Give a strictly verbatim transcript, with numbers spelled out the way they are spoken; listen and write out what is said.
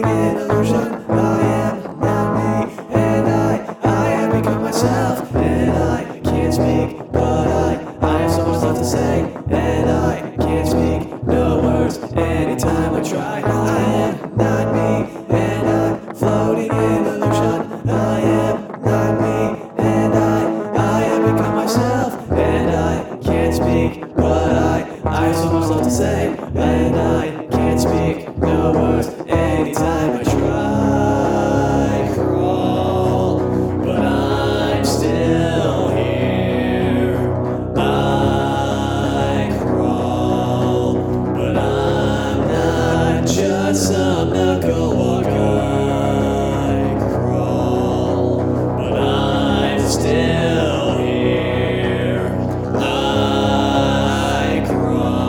floating in illusion. I am not me, and I, I have become myself. And I can't speak, but I, I have so much left to say. And I can't speak, no words, anytime I try. I am not me, and I'm floating in illusion. I am not me, and I, I have become myself. And I can't speak, but I, I have so much left to say. And I can't speak, no words, anytime I try.